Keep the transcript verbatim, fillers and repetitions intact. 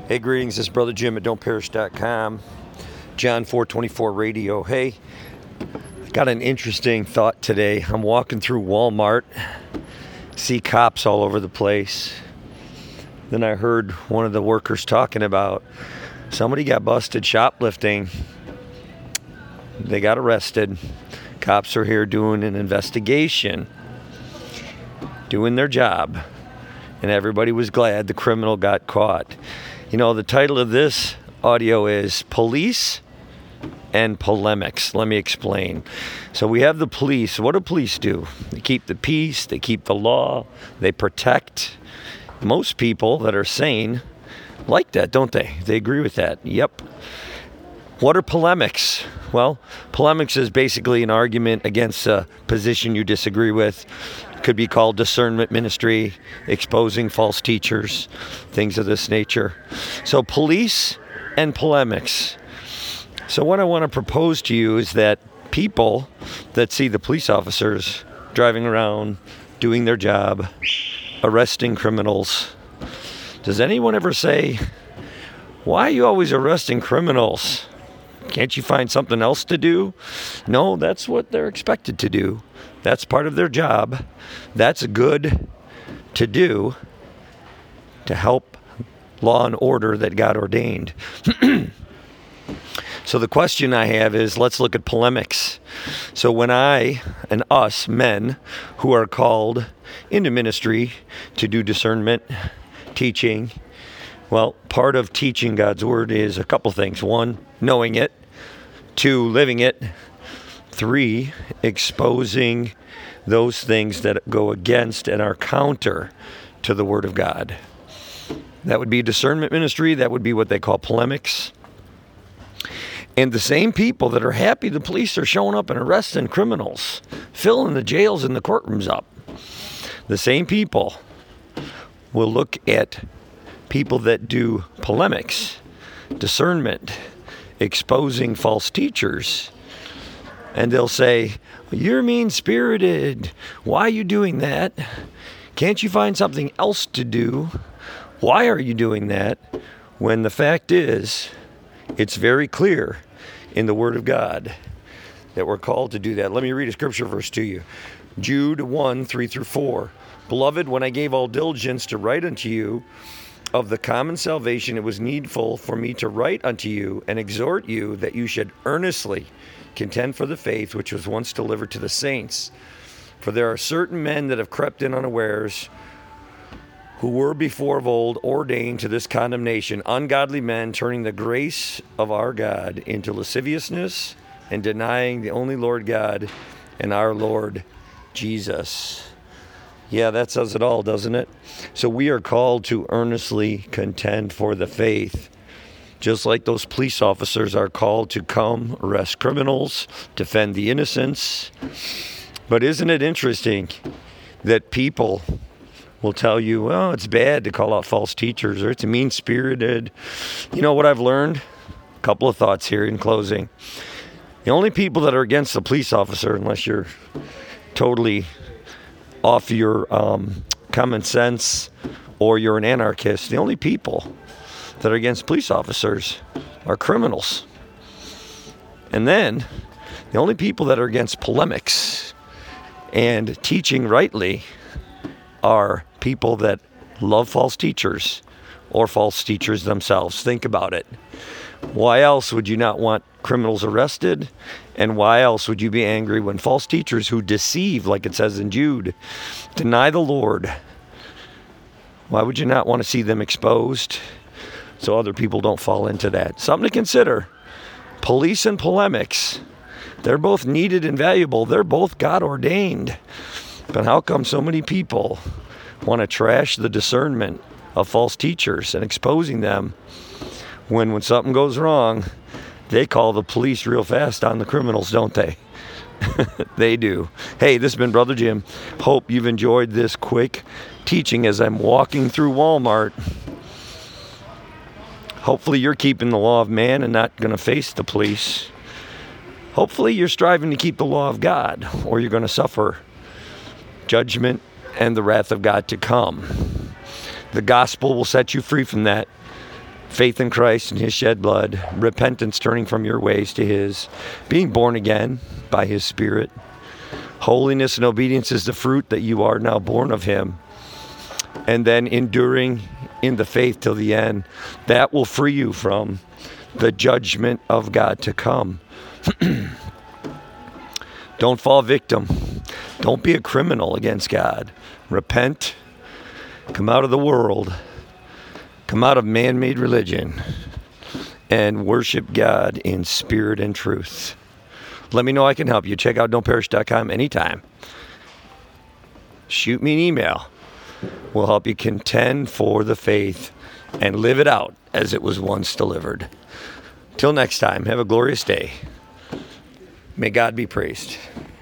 Hey, greetings. This is Brother Jim at don't perish dot com, John four twenty-four Radio. Hey, got an interesting thought today. I'm walking through Walmart, see cops all over the place. Then I heard one of the workers talking about somebody got busted shoplifting. They got arrested. Cops are here doing an investigation, doing their job. And everybody was glad the criminal got caught. You know, the title of this audio is Police and Polemics. Let me explain. So we have the police. What do police do? They keep the peace. They keep the law. They protect. Most people that are sane like that, don't they? They agree with that. Yep. What are polemics? Well, polemics is basically an argument against a position you disagree with. Could be called discernment ministry, exposing false teachers, things of this nature. So police and polemics. So what I want to propose to you is that people that see the police officers driving around, doing their job, arresting criminals, does anyone ever say, why are you always arresting criminals? Can't you find something else to do? No, that's what they're expected to do. That's part of their job. That's good to do to help law and order that God ordained. So the question I have is, let's look at polemics. So when I and us men who are called into ministry to do discernment, teaching, well, part of teaching God's word is a couple things. One, knowing it. Two, living it. Three, exposing those things that go against and are counter to the word of God. That would be discernment ministry. That would be what they call polemics. And the same people that are happy the police are showing up and arresting criminals, filling the jails and the courtrooms up, the same people will look at people that do polemics, discernment, exposing false teachers, and they'll say, you're mean-spirited. Why are you doing that? Can't you find something else to do? Why are you doing that? When the fact is, it's very clear in the Word of God that we're called to do that. Let me read a scripture verse to you. Jude one, three through four. Beloved, when I gave all diligence to write unto you of the common salvation, it was needful for me to write unto you and exhort you that you should earnestly contend for the faith which was once delivered to the saints. For there are certain men that have crept in unawares, who were before of old ordained to this condemnation, ungodly men, turning the grace of our God into lasciviousness and denying the only Lord God and our Lord Jesus. Yeah, that says it all, doesn't it? So we are called to earnestly contend for the faith. Just like those police officers are called to come arrest criminals, defend the innocents. But isn't it interesting that people will tell you, well, it's bad to call out false teachers, or it's mean-spirited. You know what I've learned? A couple of thoughts here in closing. The only people that are against the police officer, unless you're totally off your um, common sense or you're an anarchist, the only people that are against police officers are criminals. And then the only people that are against polemics and teaching rightly are people that love false teachers or false teachers themselves. Think about it. Why else would you not want criminals arrested? And why else would you be angry when false teachers who deceive, like it says in Jude, deny the Lord? Why would you not want to see them exposed so other people don't fall into that? Something to consider. Police and polemics, they're both needed and valuable. They're both God ordained. But how come so many people want to trash the discernment of false teachers and exposing them when when something goes wrong, they call the police real fast on the criminals, don't they? They do. Hey, this has been Brother Jim. Hope you've enjoyed this quick teaching as I'm walking through Walmart. Hopefully you're keeping the law of man and not going to face the police. Hopefully you're striving to keep the law of God, or you're going to suffer judgment and the wrath of God to come. The gospel will set you free from that. faith in Christ and his shed blood, repentance, turning from your ways to his, being born again by his Spirit. Holiness and obedience is the fruit that you are now born of him. And then enduring in the faith till the end. That will free you from the judgment of God to come. Don't fall victim. Don't be a criminal against God. Repent. Come out of the world. Come out of man-made religion. And worship God in spirit and truth. Let me know I can help you. Check out don't perish dot com anytime. Shoot me an email. We'll help you contend for the faith and live it out as it was once delivered. Till next time, have a glorious day. May God be praised.